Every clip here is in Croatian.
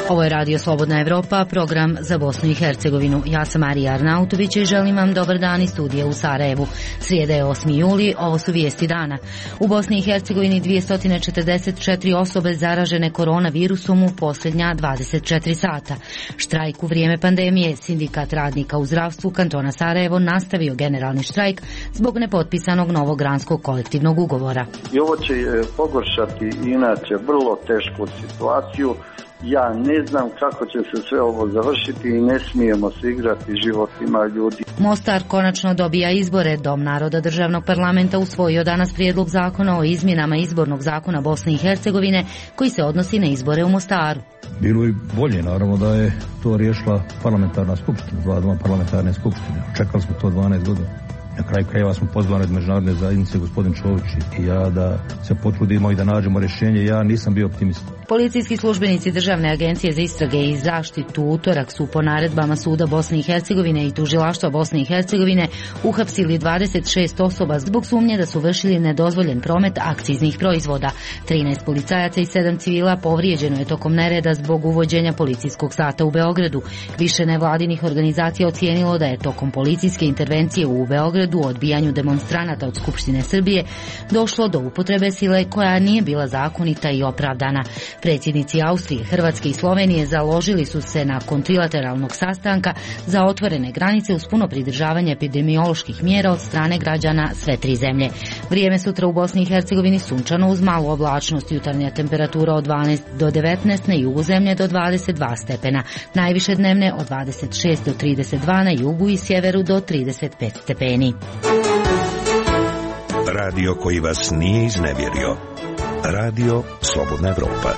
Ovo je Radio Slobodna Evropa, program za Bosnu i Hercegovinu. Ja sam Marija Arnautović i želim vam dobar dan iz studija u Sarajevu. Srijeda je 8. juli, ovo su vijesti dana. U Bosni i Hercegovini 244 osobe zaražene koronavirusom u posljednja 24 sata. Štrajk u vrijeme pandemije. Sindikat radnika u zdravstvu kantona Sarajevo nastavio generalni štrajk zbog nepotpisanog novog granskog kolektivnog ugovora. I ovo će pogoršati inače vrlo tešku situaciju. Ja ne znam kako će se sve ovo završiti i ne smijemo se igrati životima ljudi. Mostar konačno dobija izbore. Dom naroda državnog parlamenta usvojio danas prijedlog zakona o izmjenama izbornog zakona Bosne i Hercegovine koji se odnosi na izbore u Mostaru. Bilo je bolje, naravno, da je to riješila parlamentarna skupština, dva doma parlamentarne skupštine. Čekali smo to 12 godina. Na kraju krajeva smo pozvani od međunarodne zajednice, gospodin Čović i ja, da se potrudimo i da nađemo rješenje. Ja nisam bio optimist. Policijski službenici Državne agencije za istrage i zaštitu utorak su po naredbama Suda Bosne i Hercegovine i Tužilaštva Bosne i Hercegovine uhapsili 26 osoba zbog sumnje da su vršili nedozvoljen promet akciznih proizvoda. 13 policajaca i 7 civila povrijeđeno je tokom nereda zbog uvođenja policijskog sata u Beogradu. Više nevladinih organizacija ocijenilo da je tokom policijske intervencije u Beogradu u odbijanju demonstranata od Skupštine Srbije došlo do upotrebe sile koja nije bila zakonita i opravdana. Predsjednici Austrije, Hrvatske i Slovenije založili su se nakon trilateralnog sastanka za otvorene granice uz puno pridržavanje epidemioloških mjera od strane građana sve tri zemlje. Vrijeme sutra u Bosni i Hercegovini sunčano uz malu oblačnost, jutarnja temperatura od 12 do 19, na jugu zemlje do 22 stepena, najviše dnevne od 26 do 32, na jugu i sjeveru do 35 stepeni. Radio koji vas nije iznevjerio. Radio Slobodna Evropa.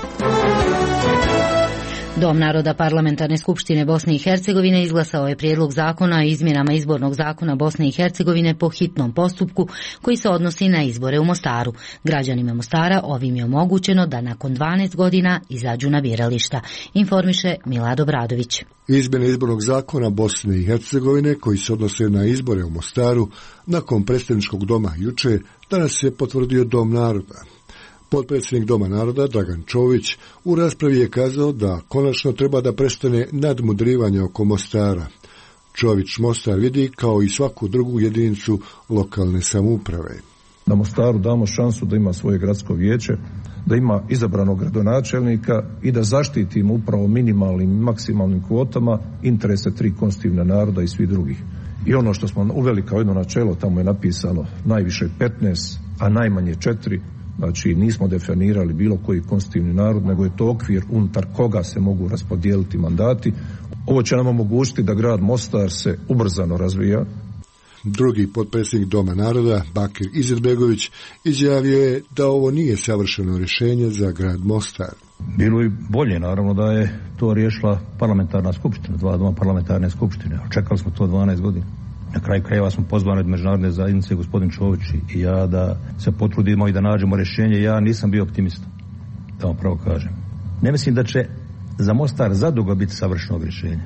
Dom naroda Parlamentarne skupštine Bosne i Hercegovine izglasao je prijedlog zakona o izmjenama izbornog zakona Bosne i Hercegovine po hitnom postupku koji se odnosi na izbore u Mostaru. Građanima Mostara ovim je omogućeno da nakon 12 godina izađu na birališta, informiše Milad Obradović. Izmjene izbornog zakona Bosne i Hercegovine koji se odnose na izbore u Mostaru nakon predstavničkog doma juče danas je potvrdio Dom naroda. Potpredsjednik Doma naroda Dragan Čović u raspravi je kazao da konačno treba da prestane nadmudrivanje oko Mostara. Čović Mostar vidi kao i svaku drugu jedinicu lokalne samouprave. Da Mostaru damo šansu da ima svoje gradsko vijeće, da ima izabranog gradonačelnika i da zaštitimo upravo minimalnim i maksimalnim kvotama interese tri konstitutivna naroda i svih drugih. I ono što smo uveli kao jedno načelo, tamo je napisano najviše 15, a najmanje 4. Znači nismo definirali bilo koji konstitutivni narod, nego je to okvir unutar koga se mogu raspodijeliti mandati. Ovo će nam omogućiti da grad Mostar se ubrzano razvija. Drugi potpredsjednik Doma naroda, Bakir Izetbegović, izjavio je da ovo nije savršeno rješenje za grad Mostar. Bilo je bolje, naravno, da je to riješila parlamentarna skupština, dva doma parlamentarne skupštine. Čekali smo to 12 godina. Na kraju krajeva smo pozvani od međunarodne zajednice, gospodin Čović i ja, da se potrudimo i da nađemo rješenje. Ja nisam bio optimist, da vam pravo kažem. Ne mislim da će za Mostar zadugo biti savršenog rješenja,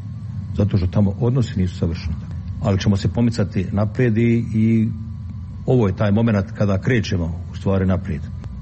zato što tamo odnosi nisu savršeni. Ali ćemo se pomicati naprijed i ovo je taj moment kada krećemo u stvari naprijed.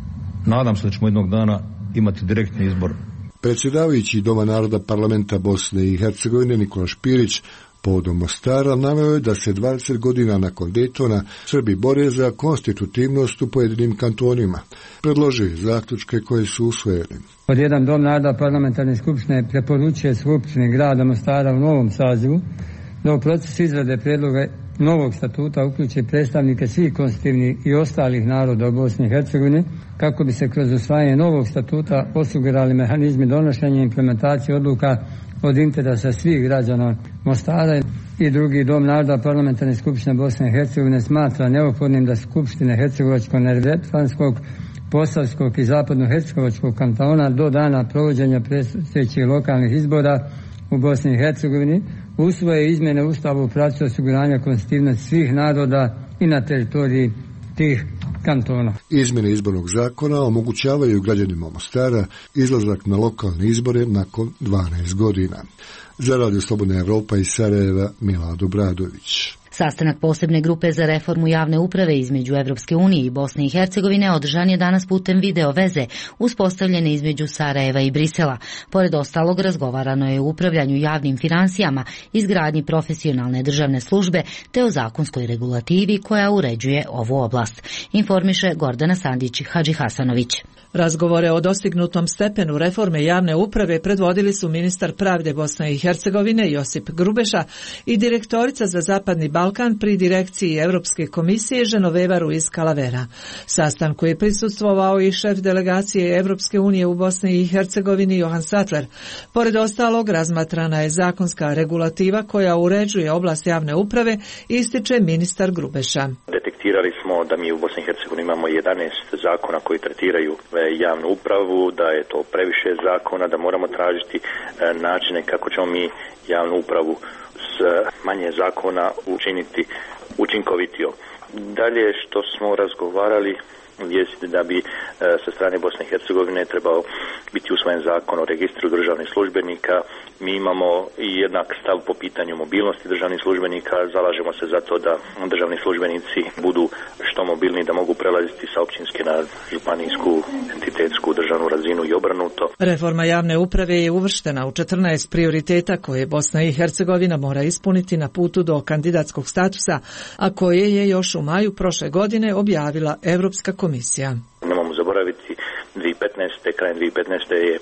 Nadam se da ćemo jednog dana imati direktni izbor. Predsjedavajući Doma naroda parlamenta Bosne i Hercegovine Nikola Špirić povodom Mostara naveo je da se 20 godina nakon Daytona Srbi bore za konstitutivnost u pojedinim kantonima. Predložio je zaključke koje su usvojene. Pod jedan Dom naroda parlamentarne skupštine preporučuje Skupštini grada Mostara u novom sazivu da u procesu izrade prijedloga novog statuta uključi predstavnike svih konstitutivnih i ostalih naroda u Bosni i Hercegovini kako bi se kroz usvajanje novog statuta osigurali mehanizmi donošenja i implementacije odluka od interesa svih građana Mostara. I drugi Dom naroda parlamentarne skupštine Bosne i Hercegovine smatra neophodnim da skupštine Hercegovačko-Neretvanskog, Posavskog i Zapadno-Hercegovačkog kantona do dana provođenja predstojećih lokalnih izbora u Bosni i Hercegovini usvoje izmjene Ustava u pravcu osiguranja konstitutivnosti svih naroda i na teritoriji tih kantona. Izmjene izbornog zakona omogućavaju građanima Mostara izlazak na lokalne izbore nakon 12 godina. Za Radio Slobodna Evropa iz Sarajeva, Milad Obradović. Sastanak posebne grupe za reformu javne uprave između Evropske unije i Bosne i Hercegovine održan je danas putem video veze, uspostavljene između Sarajeva i Brisela. Pored ostalog, razgovarano je o upravljanju javnim financijama, izgradnji profesionalne državne službe te o zakonskoj regulativi koja uređuje ovu oblast. Informiše Gordana Sandić-Hadži Hasanović. Razgovore o dostignutom stepenu reforme javne uprave predvodili su ministar pravde Bosne i Hercegovine Josip Grubeša i direktorica za Zapadni Balkan pri direkciji Europske komisije Genoveva Ruiz Calavera. Sastanku je prisustvovao i šef delegacije Europske unije u Bosni i Hercegovini Johan Sattler. Pored ostalog, razmatrana je zakonska regulativa koja uređuje oblast javne uprave, ističe ministar Grubeša. Detektirali smo da mi u Bosni i Hercegovini imamo 11 zakona koji tretiraju javnu upravu, da je to previše zakona, da moramo tražiti načine kako ćemo mi javnu upravu s manje zakona učiniti učinkovitijom. Dalje što smo razgovarali jest da bi sa strane Bosne i Hercegovine trebao biti usvojen zakon o registru državnih službenika. Mi imamo i jednak stav po pitanju mobilnosti državnih službenika, zalažemo se za to da državni službenici budu što mobilni, da mogu prelaziti sa općinske na županijsku, entitetsku državnu razinu i obrnuto. Reforma javne uprave je uvrštena u 14 prioriteta koje Bosna i Hercegovina mora ispuniti na putu do kandidatskog statusa, a koje je još u maju prošle godine objavila Europska komisija. Nemamo zaboraviti 2015. krajem 2015. je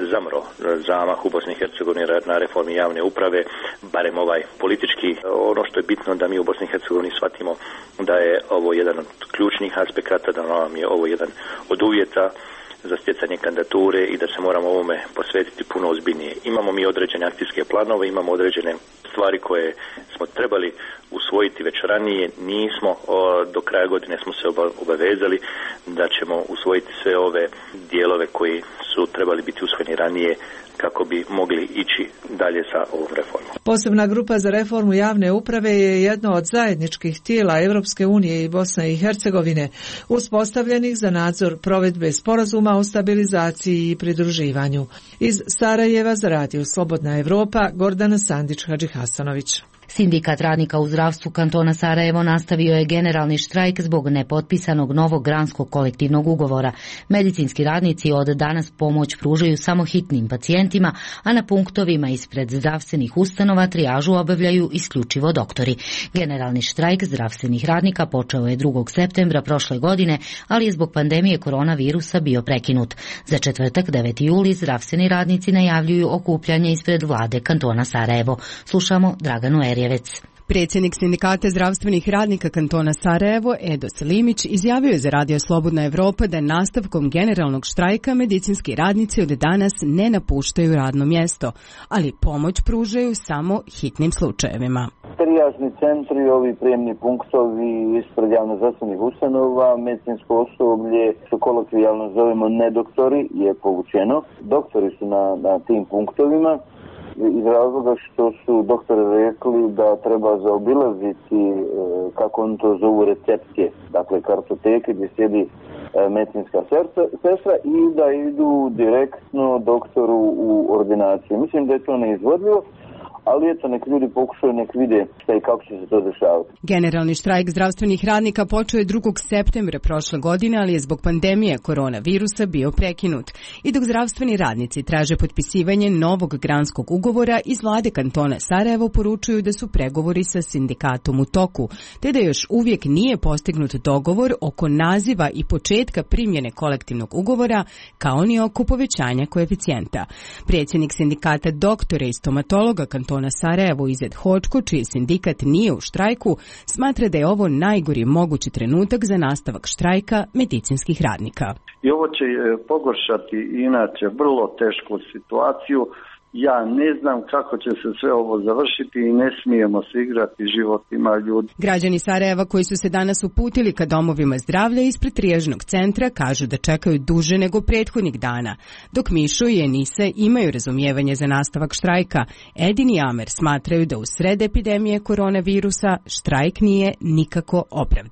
zamah u Bosni i Hercegovini na reformi javne uprave, barem ovaj politički. Ono što je bitno da mi u Bosni i Hercegovini shvatimo da je ovo jedan od ključnih aspekata, da nam je ovo jedan od uvjeta za stjecanje kandidature i da se moramo ovome posvetiti puno ozbiljnije. Imamo mi određene akcijske planove, imamo određene stvari koje smo trebali usvojiti već ranije, nismo, do kraja godine smo se obavezali da ćemo usvojiti sve ove dijelove koji su trebali biti usvojeni ranije kako bi mogli ići dalje sa ovom reformom. Posebna grupa za reformu javne uprave je jedno od zajedničkih tijela Europske unije i Bosne i Hercegovine, uspostavljenih za nadzor provedbe sporazuma o stabilizaciji i pridruživanju. Iz Sarajeva za radio Slobodna Evropa, Gordana Sandić-Hadži Hasanović. Sindikat radnika u zdravstvu kantona Sarajevo nastavio je generalni štrajk zbog nepotpisanog novog granskog kolektivnog ugovora. Medicinski radnici od danas pomoć pružaju samo hitnim pacijentima, a na punktovima ispred zdravstvenih ustanova trijažu obavljaju isključivo doktori. Generalni štrajk zdravstvenih radnika počeo je 2. septembra prošle godine, ali je zbog pandemije koronavirusa bio prekinut. Za četvrtak 9. juli zdravstveni radnici najavljuju okupljanje ispred vlade kantona Sarajevo. Slušamo Draganu Erjevec. Predsjednik sindikata zdravstvenih radnika kantona Sarajevo, Edo Selimić, izjavio je za radio Slobodna Evropa da nastavkom generalnog štrajka medicinski radnici od danas ne napuštaju radno mjesto, ali pomoć pružaju samo hitnim slučajevima. Trijažni centri, ovi prijemni punktovi ispred javno-zdravstvenih ustanova, medicinsko osoblje, što kolokvijalno zovemo nedoktori, je povučeno. Doktori su na tim punktovima, iz razloga što su doktori rekli da treba zaobilaziti, kako oni to zovu, recepcije, dakle kartoteke gdje sjedi medicinska sestra i da idu direktno doktoru u ordinaciju. Mislim da je to neizvodljivo, ali eto, nek ljudi pokušaju, nek vide šta i kako će se to dešavati. Generalni štrajk zdravstvenih radnika počeo je 2. septembra prošle godine, ali je zbog pandemije koronavirusa bio prekinut. I dok zdravstveni radnici traže potpisivanje novog granskog ugovora, iz vlade kantona Sarajevo poručuju da su pregovori sa sindikatom u toku, te da još uvijek nije postignut dogovor oko naziva i početka primjene kolektivnog ugovora, kao ni oko povećanja koeficijenta. Predsjednik sindikata doktora i stomatologa kantona Sarajevo Izet Hočko, čiji sindikat nije u štrajku, smatra da je ovo najgori mogući trenutak za nastavak štrajka medicinskih radnika. I ovo će pogoršati inače vrlo tešku situaciju. Ja ne znam kako će se sve ovo završiti i ne smijemo se igrati životima ljudi. Građani Sarajeva koji su se danas uputili ka domovima zdravlja ispred trijažnog centra kažu da čekaju duže nego prethodnih dana, dok Mišo i Enise imaju razumijevanje za nastavak štrajka. Edin i Amer smatraju da u sred epidemije koronavirusa štrajk nije nikako opravdan.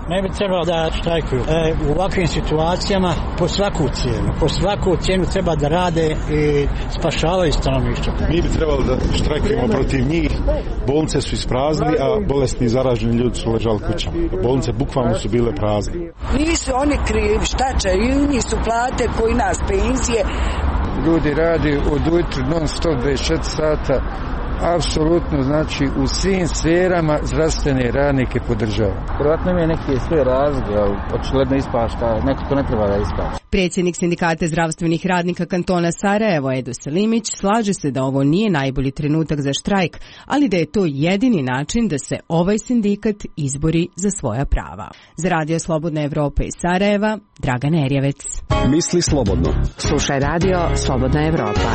Ne bi trebalo da štrajkuju. U ovakvim situacijama po svaku cijenu treba da rade i spašavaju stanovništvo. Mi bi trebalo da štrajkujemo protiv njih. Bolnice su ispraznili, a bolesni i zaraženi ljudi su ležali kućama. Bolnice bukvalno su bile prazne. Nisu oni krivi, šta će, i njih su plate koji nas penzije. Ljudi radi od ujutru non stop 24 sata, apsolutno, znači u svim sferama zdravstvene radnike podržava. Vjerojatno imaju neke sve razloge, ali očigledno ispašta, neko to ne treba da ispašta. Predsjednik Sindikata zdravstvenih radnika kantona Sarajevo, Edo Selimić, slaže se da ovo nije najbolji trenutak za štrajk, ali da je to jedini način da se ovaj sindikat izbori za svoja prava. Za Radio Slobodna Evropa iz Sarajeva, Dragan Erjevec. Misli slobodno. Slušaj Radio Slobodna Evropa.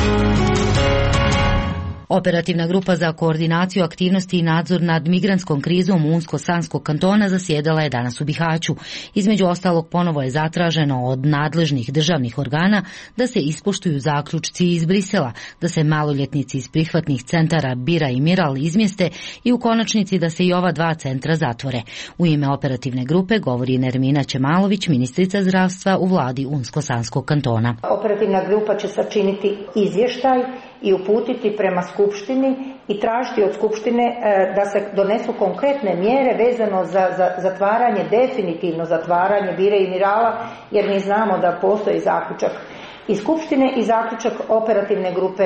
Operativna grupa za koordinaciju aktivnosti i nadzor nad migrantskom krizom Unsko-Sanskog kantona zasjedala je danas u Bihaću. Između ostalog, ponovo je zatraženo od nadležnih državnih organa da se ispoštuju zaključci iz Brisela, da se maloljetnici iz prihvatnih centara Bira i Miral izmjeste i u konačnici da se i ova dva centra zatvore. U ime operativne grupe govori Nermina Čemalović, ministrica zdravstva u vladi Unsko-Sanskog kantona. Operativna grupa će sačiniti izvještaj i uputiti prema Skupštini i tražiti od Skupštine da se donesu konkretne mjere vezano za zatvaranje, definitivno zatvaranje Bire i Mirala, jer mi znamo da postoji zaključak i Skupštine i zaključak operativne grupe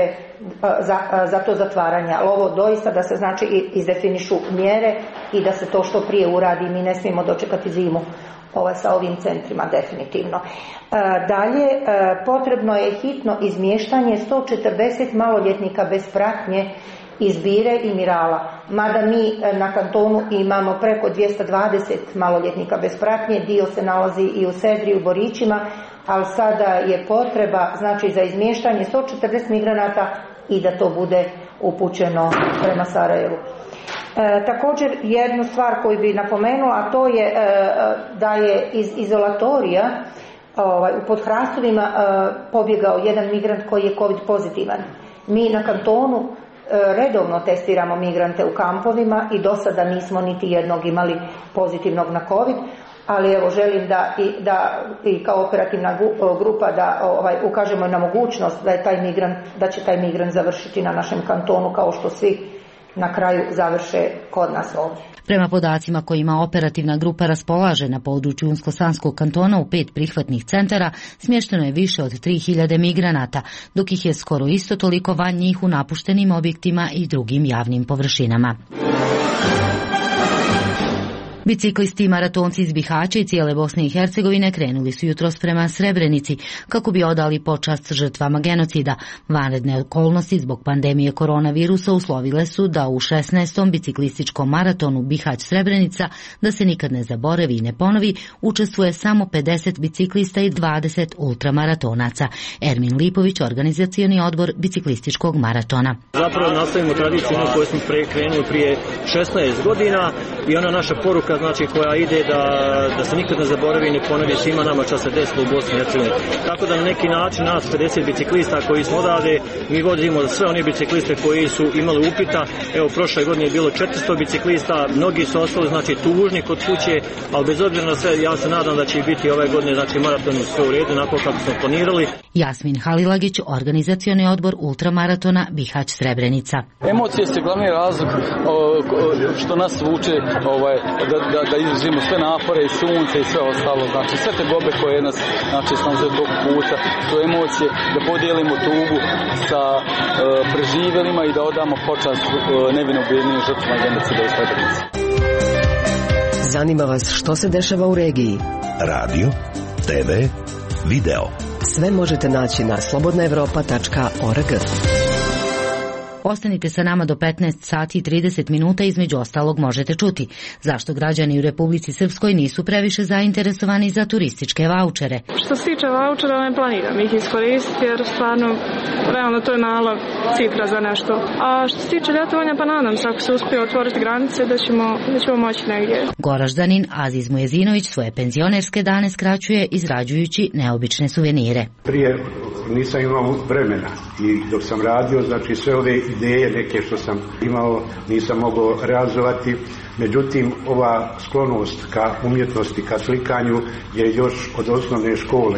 za to zatvaranje. Ali ovo doista da se znači izdefinišu mjere i da se to što prije uradi. Mi ne smijemo dočekati zimu sa ovim centrima, definitivno. Dalje, potrebno je hitno izmještanje 140 maloljetnika bez pratnje iz Bire i Mirala. Mada mi na kantonu imamo preko 220 maloljetnika bez pratnje, dio se nalazi i u Sedri, u Borićima, ali sada je potreba znači za izmještanje 140 migranata i da to bude upućeno prema Sarajevu. Također jednu stvar koju bi napomenula, a to je da je iz izolatorija u Podhrastovima pobjegao jedan migrant koji je COVID pozitivan. Mi na kantonu redovno testiramo migrante u kampovima i do sada nismo niti jednog imali pozitivnog na COVID, ali evo želim da i kao operativna grupa da ukažemo na mogućnost da će taj migrant završiti na našem kantonu kao što svi na kraju završe kod nas ovdje. Prema podacima kojima operativna grupa raspolaže na području Unsko-Sanskog kantona u 5 prihvatnih centara smješteno je više od 3000 migranata, dok ih je skoro isto toliko van njih u napuštenim objektima i drugim javnim površinama. Biciklisti i maratonci iz Bihaća i cijele Bosne i Hercegovine krenuli su jutros prema Srebrenici kako bi odali počast žrtvama genocida. Vanredne okolnosti zbog pandemije koronavirusa uslovile su da u 16. biciklističkom maratonu Bihać-Srebrenica, da se nikad ne zaboravi i ne ponovi, učestvuje samo 50 biciklista i 20 ultramaratonaca. Ermin Lipović, organizacioni odbor biciklističkog maratona. Zapravo nastavimo tradiciju koju smo krenuli prije 16 godina i ona naša poruka znači koja ide da se nikad ne zaboravi i ne ponovi svima nama što se desilo u Bosni i Hercegovini. Tako da na neki način nas 50 biciklista koji smo odavde, mi vodimo za sve one bicikliste koji su imali upita. Evo, prošle godine je bilo 400 biciklista, mnogi su ostali znači tužni kod kuće, ali bez obzira na sve ja se nadam da će biti ove godine znači maraton sve u redu, onako kako smo planirali. Jasmin Halilagić, organizacioni odbor ultramaratona Bihać-Srebrenica. Emocije su glavni razlog što nas vuče da izdržimo sve napore i sunce i sve ostalo, znači sve te gobe koje nas znači snalaze tog puta, to emocije, da podijelimo tugu sa preživjelima i da odamo počast nevino ubijenim žrtvama genocida u Srebrenici. Zanima vas što se dešava u regiji? Radio, TV, video. Sve možete naći na slobodnaevropa.org. Ostanite sa nama do 15 sati i 30 minuta, između ostalog možete čuti zašto građani u Republici Srpskoj nisu previše zainteresovani za turističke vaučere. Što se tiče vaučera, ne planiram ih iskoristiti jer stvarno realno to je mala cifra za nešto. A što se tiče ljetovanja, pa nadam se ako se uspije otvoriti granice da ćemo moći negdje. Goraždanin Aziz Mujezinović svoje penzionerske dane skraćuje izrađujući neobične suvenire. Prije nisam imao vremena i dok sam radio, znači sve ove ideje neke što sam imao nisam mogao realizovati. Međutim, ova sklonost ka umjetnosti, ka slikanju je još od osnovne škole.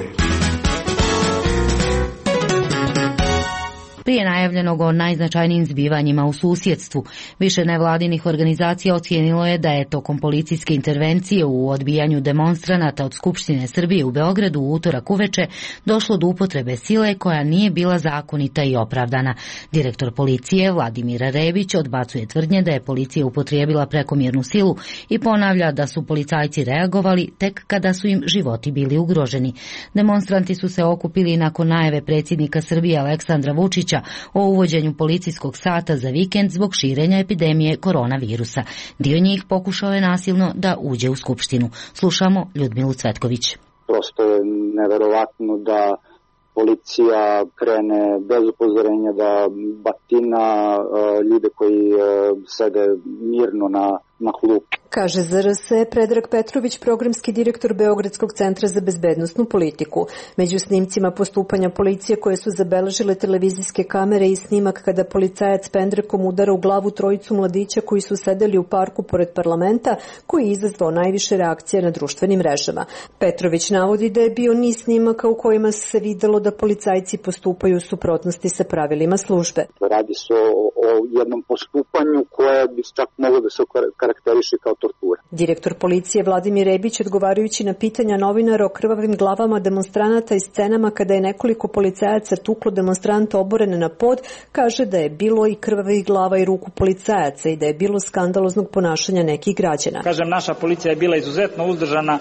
Prije najavljenog o najznačajnijim zbivanjima u susjedstvu, više nevladinih organizacija ocijenilo je da je tokom policijske intervencije u odbijanju demonstranata od Skupštine Srbije u Beogradu u utorak uveče došlo do upotrebe sile koja nije bila zakonita i opravdana. Direktor policije Vladimir Rebić odbacuje tvrdnje da je policija upotrijebila prekomjernu silu i ponavlja da su policajci reagovali tek kada su im životi bili ugroženi. Demonstranti su se okupili nakon najave predsjednika Srbije Aleksandra Vučića o uvođenju policijskog sata za vikend zbog širenja epidemije koronavirusa. Dio njih pokušao je nasilno da uđe u Skupštinu. Slušamo Ljudmilu Cvetković. Prosto je neverovatno da policija krene bez upozorenja da batina ljude koji sede mirno na klupi. Kaže ZRS Predrag Petrović, programski direktor Beogradskog centra za bezbednosnu politiku. Među snimcima postupanja policije koje su zabeležile televizijske kamere i snimak kada policajac pendrekom udara u glavu trojicu mladića koji su sedeli u parku pored parlamenta, koji je izazvao najviše reakcije na društvenim mrežama. Petrović navodi da je bio niz snimaka u kojima se videlo da policajci postupaju u suprotnosti sa pravilima službe. Radi se o jednom postupanju koje bi čak moglo da se karakteriše kao tortura. Direktor policije Vladimir Rebić, odgovarajući na pitanja novinara o krvavim glavama demonstranata i scenama kada je nekoliko policajaca tuklo demonstrante oborene na pod, kaže da je bilo i krvavih glava i ruku policajaca i da je bilo skandaloznog ponašanja nekih građana. Kažem, naša policija je bila izuzetno uzdržana,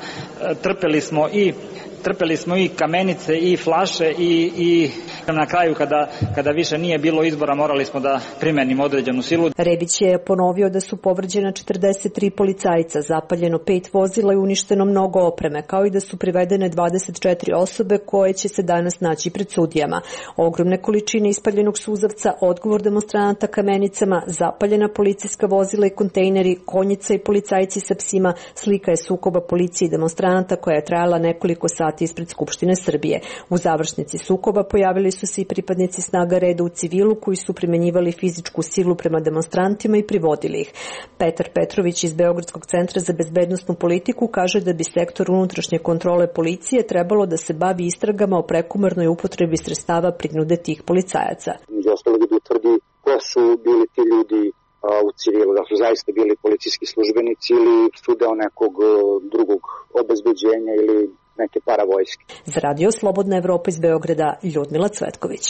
trpeli smo i kamenice i flaše i na kraju kada više nije bilo izbora morali smo da primenimo određenu silu. Rebić je ponovio da su povređena 43 policajca, zapaljeno 5 vozila i uništeno mnogo opreme, kao i da su privedene 24 osobe koje će se danas naći pred sudijama. Ogromne količine ispaljenog suzavca, odgovor demonstranata kamenicama, zapaljena policijska vozila i kontejneri, konjica i policajci sa psima, slika je sukoba policije i demonstranata koja je trajala nekoliko sati ispred Skupštine Srbije. U završnici sukoba pojavili su se i pripadnici snaga reda u civilu koji su primenjivali fizičku silu prema demonstrantima i privodili ih. Petar Petrović iz Beogradskog centra za bezbednosnu politiku kaže da bi sektor unutrašnje kontrole policije trebalo da se bavi istragama o prekomernoj upotrebi sredstava prinude tih policajaca. Među ostalog da utvrdi ko su bili ti ljudi u civilu, da su zaista bili policijski službenici ili su deo nekog drugog obezbeđenja ili neke paravojske. Za Radio Slobodna Evropa iz Beograda, Ljudmila Cvetković.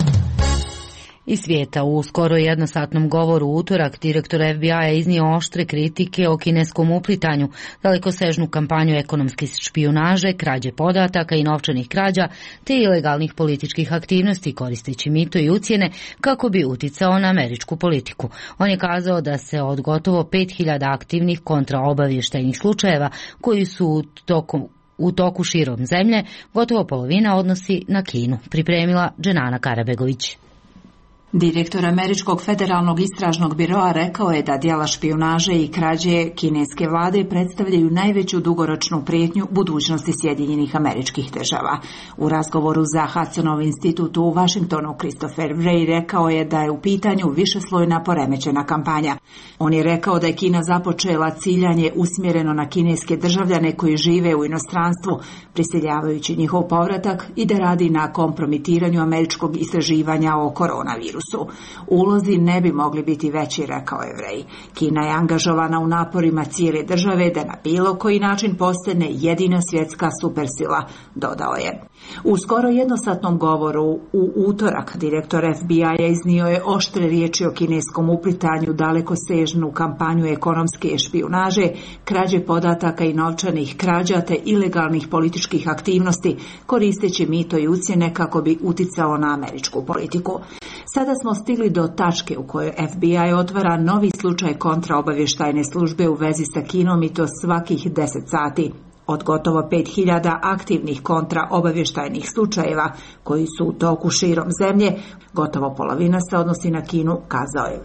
Iz svijeta, u skoro jednosatnom govoru u utorak direktor FBI-a iznio oštre kritike o kineskom uplitanju, dalekosežnu kampanju ekonomske špijunaže, krađe podataka i novčanih krađa, te ilegalnih političkih aktivnosti koristeći mito i ucjene kako bi uticao na američku politiku. On je kazao da se od gotovo 5000 aktivnih kontraobavještajnih slučajeva koji su u toku širom zemlje, gotovo polovina odnosi na Kinu, pripremila Dženana Karabegović. Direktor Američkog federalnog istražnog biroa rekao je da djela špijunaže i krađe kineske vlade predstavljaju najveću dugoročnu prijetnju budućnosti Sjedinjenih Američkih Država. U razgovoru za Hudsonov institut u Washingtonu Christopher Wray rekao je da je u pitanju višeslojna poremećena kampanja. On je rekao da je Kina započela ciljanje usmjereno na kineske državljane koji žive u inostranstvu, prisiljavajući njihov povratak i da radi na kompromitiranju američkog istraživanja o koronavirusu. Ulozi ne bi mogli biti veći, rekao je Wray. Kina je angažovana u naporima cijele države da na bilo koji način postane jedina svjetska supersila, dodao je. U skoro jednosatnom govoru u utorak direktor FBI-a iznio je oštre riječi o kineskom uplitanju, dalekosežnu kampanju ekonomske špijunaže, krađe podataka i novčanih krađa te ilegalnih političkih aktivnosti koristeći mito i ucjene kako bi uticao na američku politiku. Sada smo stigli do tačke u kojoj FBI otvara novi slučaj kontraobavještajne službe u vezi sa Kinom i to svakih 10 sati. Od gotovo 5000 aktivnih kontraobavještajnih slučajeva koji su u toku širom zemlje, gotovo polovina se odnosi na Kinu, kazao je Wray.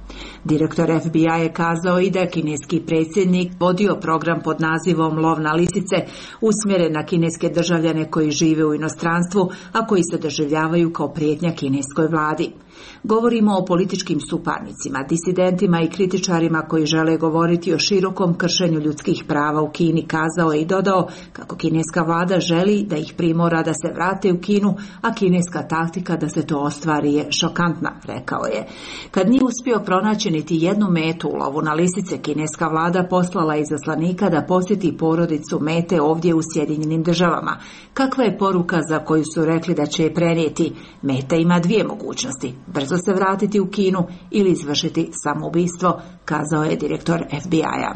Direktor FBI je kazao i da je kineski predsjednik vodio program pod nazivom Lov na lisice, usmjeren na kineske državljane koji žive u inostranstvu, a koji se doživljavaju kao prijetnja kineskoj vladi. Govorimo o političkim suparnicima, disidentima i kritičarima koji žele govoriti o širokom kršenju ljudskih prava u Kini, kazao je i dodao kako kineska vlada želi da ih primora da se vrate u Kinu, a kineska taktika da se to ostvari je šokantna, rekao je. Kad nije uspio pronaći niti jednu metu u lovu na lisice, kineska vlada poslala izaslanika da posjeti porodicu mete ovdje u Sjedinjenim Državama. Kakva je poruka za koju su rekli da će je prenijeti? Meta ima dvije mogućnosti: brzo se vratiti u Kinu ili izvršiti samoubistvo, kazao je direktor FBI-a.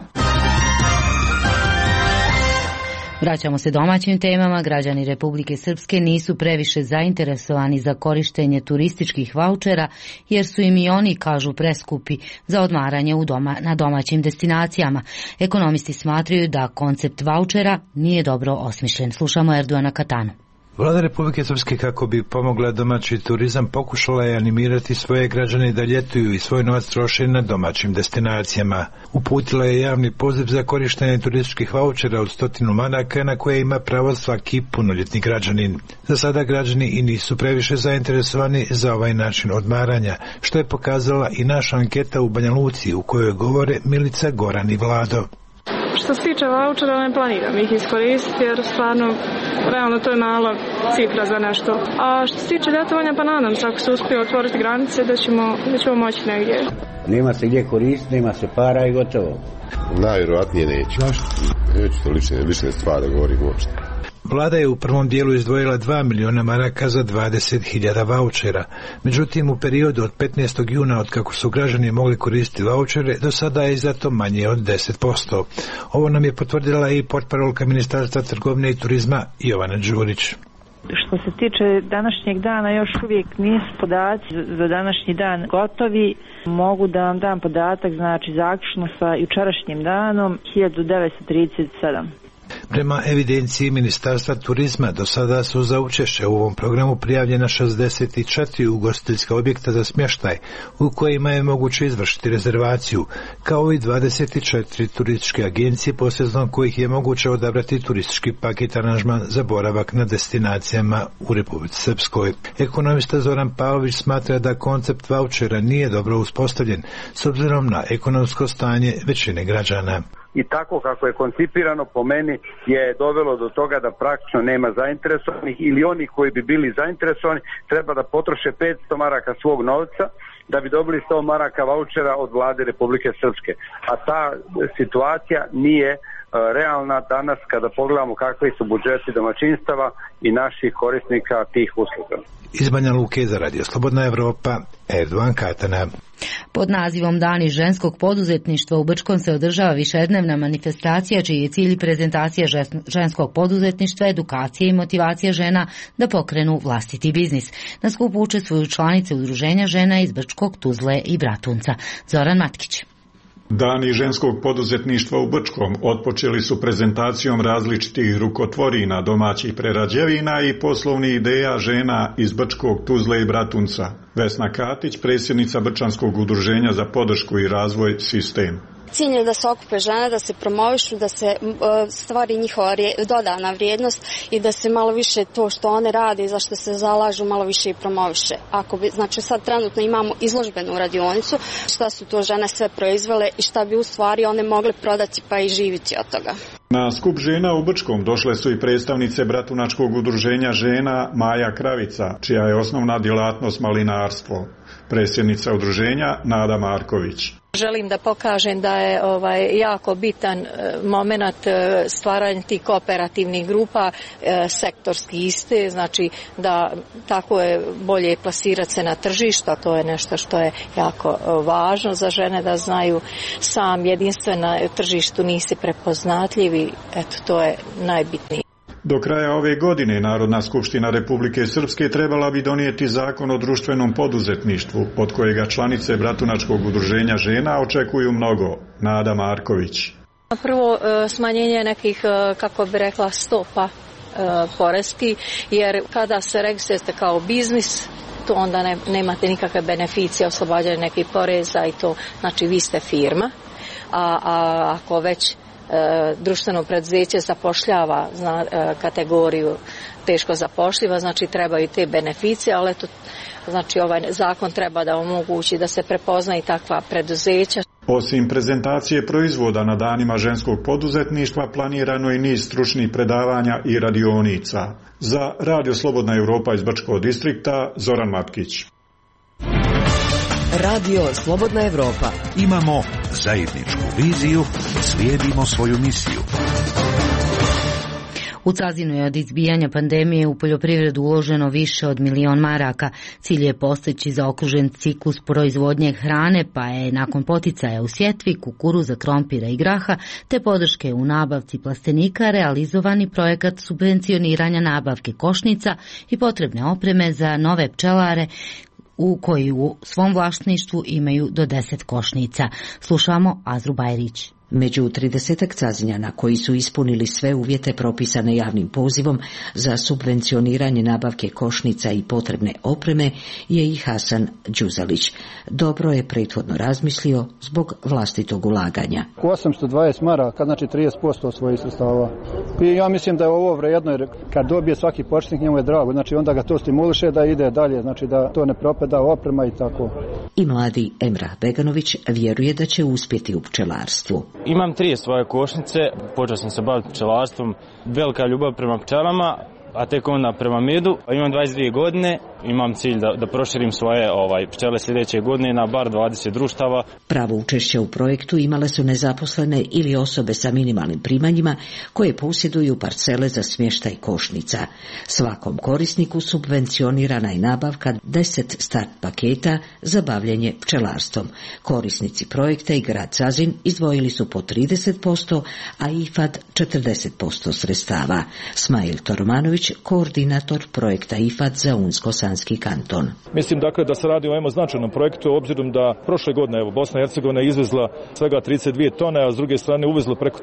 Vraćamo se domaćim temama. Građani Republike Srpske nisu previše zainteresovani za korištenje turističkih vaučera, jer su im i oni, kažu, preskupi za odmaranje na domaćim destinacijama. Ekonomisti smatraju da koncept vaučera nije dobro osmišljen. Slušamo Erdoana Katanu. Vlada Republike Srpske, kako bi pomogla domaći turizam, pokušala je animirati svoje građane da ljetuju i svoj novac troše na domaćim destinacijama. Uputila je javni poziv za korištenje turističkih vaučera od 100 maraka na koje ima pravo svaki punoljetni građanin. Za sada građani i nisu previše zainteresovani za ovaj način odmaranja, što je pokazala i naša anketa u Banja Luci, u kojoj govore Milica, Goran i Vlado. Što se tiče vaučera, ne planiram ih iskoristiti jer stvarno, realno to je mala cifra za nešto. A što se tiče ljetovanja, pa nadam se ako se uspije otvoriti granice da ćemo moći negdje. Nema se gdje koristiti, nema se para i gotovo. Najvjerojatnije neću. Zašto? Neću to lične stvari govorim uopšte. Vlada je u prvom dijelu izdvojila 2 miliona maraka za 20.000 vaučera. Međutim, u periodu od 15. juna, od kako su građani mogli koristiti vaučere, do sada je izdato manje od 10%. Ovo nam je potvrdila i portparolka Ministarstva trgovine i turizma Jovana Đurić. Što se tiče današnjeg dana, još uvijek nisu podaci za današnji dan gotovi. Mogu da vam dam podatak, znači zaključno sa jučerašnjim danom 1937. Prema evidenciji Ministarstva turizma, do sada su za učešće u ovom programu prijavljena 64 ugostiteljska objekta za smještaj, u kojima je moguće izvršiti rezervaciju, kao i 24 turističke agencije, posredstvom kojih je moguće odabrati turistički paket aranžman za boravak na destinacijama u Republici Srpskoj. Ekonomista Zoran Pavlović smatra da koncept vaučera nije dobro uspostavljen, s obzirom na ekonomsko stanje većine građana. I tako kako je koncipirano, po meni je dovelo do toga da praktično nema zainteresovanih, ili oni koji bi bili zainteresovani treba da potroše 500 maraka svog novca da bi dobili 100 maraka vaučera od vlade Republike Srpske. A ta situacija nije realna danas kada pogledamo kakvi su budžeti domaćinstava i naših korisnika tih usluga. Iz Banja Luke za Radio Slobodna Evropa, Erdoan Katana. Pod nazivom Dani ženskog poduzetništva u Brčkom se održava višednevna manifestacija čiji je cilj prezentacija ženskog poduzetništva, edukacija i motivacija žena da pokrenu vlastiti biznis. Na skupu učestvuju članice udruženja žena iz Brčkog, Tuzle i Bratunca. Zoran Matkić. Dani ženskog poduzetništva u Brčkom otpočeli su prezentacijom različitih rukotvorina, domaćih prerađevina i poslovnih ideja žena iz Brčkog, Tuzle i Bratunca. Vesna Katić, predsjednica Brčanskog udruženja za podršku i razvoj Sistem. Cilj je da se okupe žene, da se promovišu, da se stvari njihova dodana vrijednost i da se malo više to što one rade i za što se zalažu malo više i promoviše. Znači sad trenutno imamo izložbenu radionicu, šta su to žene sve proizvele i šta bi u stvari one mogle prodati pa i živjeti od toga. Na skup žena u Brčkom došle su i predstavnice Bratunačkog udruženja žena Maja Kravica, čija je osnovna djelatnost malinarstvo. Predsjednica udruženja Nada Marković. Želim da pokažem da je jako bitan moment stvaranja tih kooperativnih grupa, sektorski iste, znači da tako je bolje plasirati se na tržištu, to je nešto što je jako važno za žene da znaju. Sam jedinstven na tržištu nisi prepoznatljivi, eto to je najbitnije. Do kraja ove godine Narodna skupština Republike Srpske trebala bi donijeti zakon o društvenom poduzetništvu, od kojega članice Bratunačkog udruženja žena očekuju mnogo. Nada Marković. Prvo smanjenje nekih, kako bi rekla, stopa poreski, jer kada se registrujete kao biznis, to onda nemate nikakve beneficije, oslobađanje nekih poreza i to, znači vi ste firma, a ako već društveno preduzeće zapošljava kategoriju teško zapošljiva, znači trebaju te beneficije, ali eto, znači ovaj zakon treba da omogući da se prepozna i takva preduzeća. Osim prezentacije proizvoda na danima ženskog poduzetništva, planirano je niz stručnih predavanja i radionica. Za Radio Slobodna Europa iz Brčkog distrikta, Zoran Matkić. Radio Slobodna Europa. Imamo zajedničku viziju, slijedimo svoju misiju. U Cazinu je od izbijanja pandemije u poljoprivredu uloženo više od 1 milion maraka. Cilj je postići zaokružen ciklus proizvodnje hrane, pa je nakon poticaja u sjetvi, kukuruza, krompira i graha, te podrške u nabavci plastenika realizovani projekat subvencioniranja nabavke košnica i potrebne opreme za nove pčelare u koji u svom vlasništvu imaju do 10 košnica. Slušamo Azru Bajrić. Među 30 Cazinjana koji su ispunili sve uvjete propisane javnim pozivom za subvencioniranje nabavke košnica i potrebne opreme je i Hasan Đuzalić. Dobro je prethodno razmislio zbog vlastitog ulaganja. 820 maraka, znači 30% svojih sredstava. I ja mislim da je ovo vrijedno jer kad dobije svaki početnik njemu je drago, znači onda ga to stimuliše da ide dalje, znači da to ne propada oprema i tako. I mladi Emrah Beganović vjeruje da će uspjeti u pčelarstvu. Imam 3 svoje košnice, počeo sam se baviti pčelarstvom, velika ljubav prema pčelama, a tek onda prema medu. Imam 22 godine, imam cilj da proširim svoje pčele sljedeće godine na bar 20 društava. Pravo učešće u projektu imale su nezaposlene ili osobe sa minimalnim primanjima koje posjeduju parcele za smještaj košnica. Svakom korisniku subvencionirana je nabavka 10 start paketa za bavljenje pčelarstvom. Korisnici projekta i grad Cazin izdvojili su po 30%, a IFAD 40% sredstava. Smajl Tormanović, koordinator projekta IFAD za Unsko-Sanski kanton. Mislim dakle da se radi o značajnom projektu, obzirom da prošle godine Bosna i Hercegovina izvezla svega 32 tone, a s druge strane uvezla preko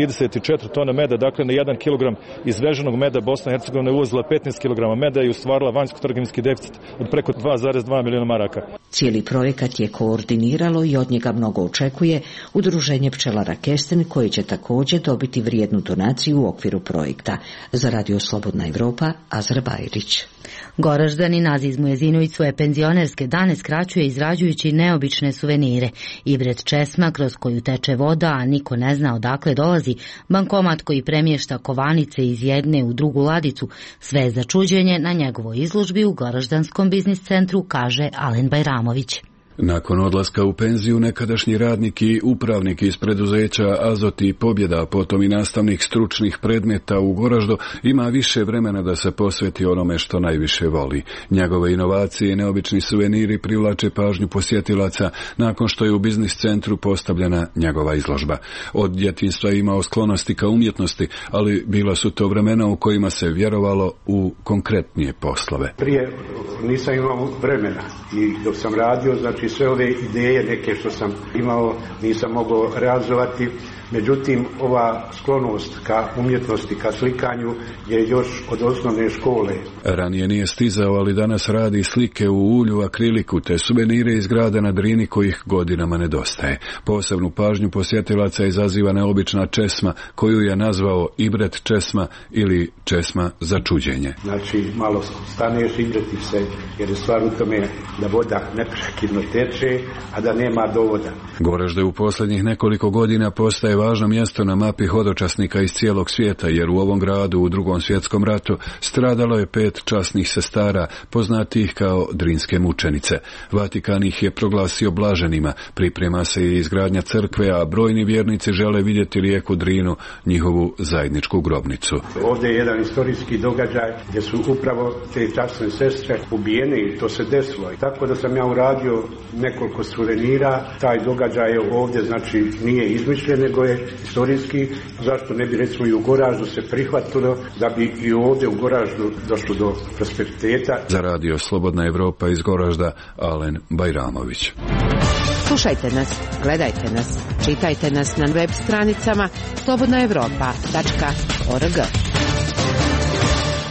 334 tone meda, dakle na 1 kilogram izveženog meda Bosna i Hercegovina uvezla 15 kg meda i ostvarila vanjsko-trgovinski deficit od preko 2,2 miliona maraka. Cijeli projekat je koordiniralo i od njega mnogo očekuje Udruženje pčelara Kesten, koje će također dobiti vrijednu donaciju u okviru projekta. Za Radio Slobodna Evropa, Azra Bajrić. Goraždani Nazis Mujezinović svoje penzionerske dane skraćuje izrađujući neobične suvenire. Ibret česma kroz koju teče voda, a niko ne zna odakle dolazi, bankomat koji premješta kovanice iz jedne u drugu ladicu, sve za čuđenje na njegovoj izložbi u Goraždanskom biznis centru, kaže Alen Bajramović. Nakon odlaska u penziju nekadašnji radnik i upravnik iz preduzeća Azot i Pobjeda, potom i nastavnik stručnih predmeta u Goraždu, ima više vremena da se posveti onome što najviše voli. Njegove inovacije i neobični suveniri privlače pažnju posjetilaca nakon što je u biznis centru postavljena njegova izložba. Od djetinjstva je imao sklonosti ka umjetnosti, ali bila su to vremena u kojima se vjerovalo u konkretnije poslove. Prije nisam imao vremena i dok sam radio, znači sve ove ideje neke što sam imao nisam mogao realizovati. Međutim, ova sklonost ka umjetnosti, ka slikanju je još od osnovne škole. Ranije nije stizao, ali danas radi slike u ulju, akriliku te suvenire iz grada na Drini kojih godinama nedostaje. Posebnu pažnju posjetilaca izaziva neobična česma koju je nazvao Ibret česma ili česma za čuđenje. Znači, malo staneš, ibretiš se, jer je stvar u tome da voda neprekidno teče, a da nema dovoda. Goražde u posljednjih nekoliko godina postaje važno mjesto na mapi hodočasnika iz cijelog svijeta, jer u ovom gradu u Drugom svjetskom ratu stradalo je 5 časnih sestara, poznatih kao Drinske mučenice. Vatikan ih je proglasio blaženima, priprema se i izgradnja crkve, a brojni vjernici žele vidjeti rijeku Drinu, njihovu zajedničku grobnicu. Ovdje je jedan istorijski događaj gdje su upravo te časne sestre ubijene i to se desilo. Tako da sam ja uradio nekoliko suvenira. Taj događaj je ovdje, znači, nije izmišljen, nego je istorijski. Zašto ne bi recimo i u Goraždu se prihvatilo da bi i ovdje u Goraždu došlo do prosperiteta. Za Radio Slobodna Evropa iz Goražda, Alen Bajramović. Slušajte nas, gledajte nas, čitajte nas na web stranicama slobodnaevropa.org.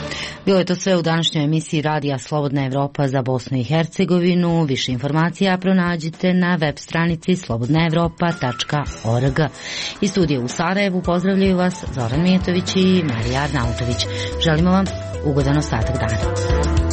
Bilo je to sve u današnjoj emisiji Radija Slobodna Evropa za Bosnu i Hercegovinu. Više informacija pronađite na web stranici slobodnaevropa.org. Iz studija u Sarajevu pozdravljaju vas Zoran Mijetović i Marija Arnautović. Želimo vam ugodan ostatak dana.